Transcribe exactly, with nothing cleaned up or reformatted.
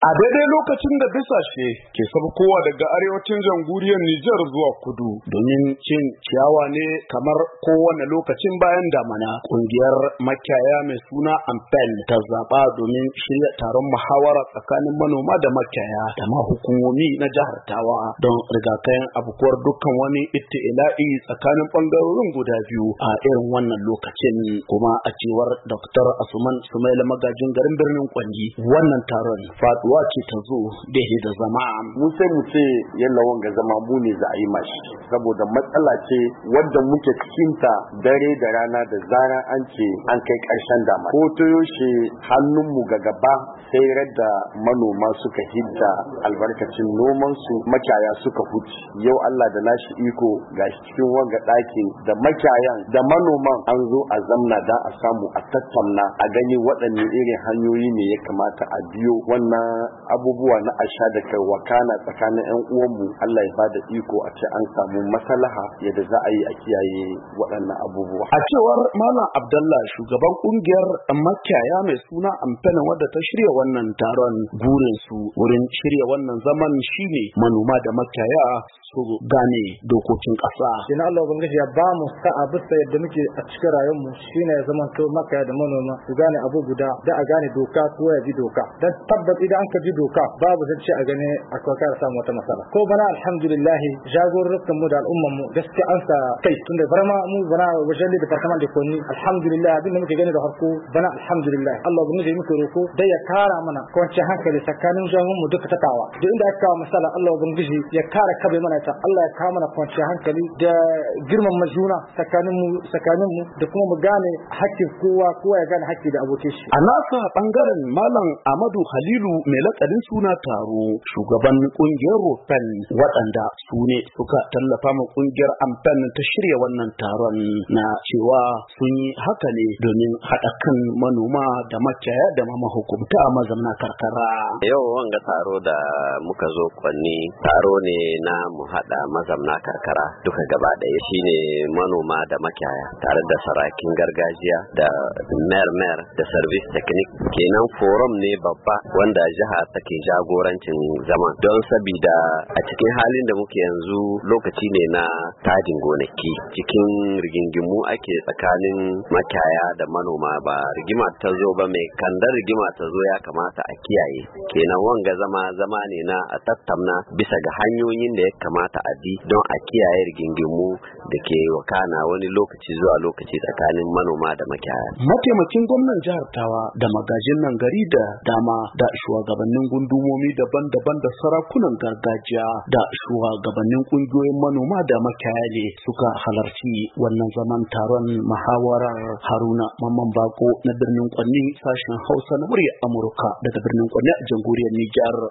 A daidai lokacin da bisashe ke sabkowa daga arewacin jamhuriyar Nijar zuwa kudu domin cin ciyawa ne kamar kowane lokacin bayan damana, kungiyar makiyaya mai suna Ampel ta zaba domin shirya taron muhawara tsakanin manoma da makiyaya da ma hukumomi na jihar Tawa don rigakayin abukuwar dukkan wani ittila'i tsakanin bangarorin guda biyu a irin wannan lokacin. Kuma a cewar Dr. Asuman Sumaila magajin garin birnin Kwanni, wannan taron faɗuwa ce ta zo daidai da zama. Mu sai mu ce yalla wanga zama mu ne za a yi mashi, saboda matsala ce wadda muke cikinta dare da rana da zara an ce an kai ƙarshen dama. Ko ta yaushe hannunmu ga gaba sai radda manoma suka hidda albarkacin nomansu, makiyaya suka huce. Yau Allah da nashi iko gashi cikin wanga ɗakin da makiyayan da manoman an zo a zamna da a samu a tattauna a gani waɗanne irin hanyoyi ne ya kamata a biyo wannan abubuwa na asha da kai wakana tsakanin yan uwanmu. Allah ya bada iko a ce an samu maslaha yadda za a yi a kiyaye waɗannan abubuwa. A cewar Malam Abdallah, shugaban kungiyar makiyaya mai suna Amfana wadda ta shirya wannan taron, burin su wurin shirya wannan zaman shine manoma da makiyaya su gane dokokin ƙasa. Ina Allah ubangiji ya ba mu sa'a bisa yadda muke a cikin rayuwarmu shine ya zama to makiyaya da manoma su gane abu guda, da a gane doka ko ya bi doka. Dan tabbata idan an ka bi doka babu zance a gane akwai kare samu wata matsala. Ko bana alhamdulillah jagororin mu da al'umman mu gaskiya an sa kai tunda barma mu bana wajen da department da konni alhamdulillah abin da muke gani da harko bana alhamdulillah Allah ubangiji muke roko dai ya kara mana kwanciyar hankali tsakanin jami'an mu duka takawa. Da inda aka kawo masala Allah ubangiji ya kara kabe mana ta, Allah ya kawo mana kwanciyar hankali da girman majuna tsakanin mu tsakanin mu da kuma mu gane hakkin kowa kowa ya gane hakki da abokin shi. A nasa bangaren Malam Amadu Halilu mai lakarin suna taro, shugaban kungiyar Rofen waɗanda su ne suka tallafa ma kungiyar Amfen ta shirya wannan taron, na cewa sun yi haka ne domin haɗa kan manoma da makiyaya da ma mahukunta a mazamna karkara. Yau wanga taro da muka zo Kwanni taro ne na mu haɗa mazamna karkara duka gaba ɗaya, shine manoma da makiyaya tare da sarakin gargajiya da mer-mer da service technique. Kenan forum ne babba wanda jiha take jagorancin zama, don sabida a cikin halin da muke yanzu lokaci ne na tadin gonaki, cikin rigingimu ake tsakanin makiyaya da manoma, ba rigima ta zo ba mai kandar rigima ta zo ya kamata a kiyaye. Kenan wanga zama zama ne na a tattauna bisa ga hanyoyin da ya kamata a bi don a kiyaye rigingimu da ke wakana wani lokaci zuwa lokaci tsakanin manoma da makiyaya. Mataimakin gwamnan jihar Tawa da magajin nan gari da dama da shugabannin gundumomi daban-daban da sarakunan gargajiya da shugabannin kungiyoyin manoma da makiyaya ne suka halarci wannan zaman taron muhawarar. Haruna Mamman Bako na birnin Kwanni, sashen Hausa na murya Amurka daga birnin Kwanni a jamhuriyar Nijar.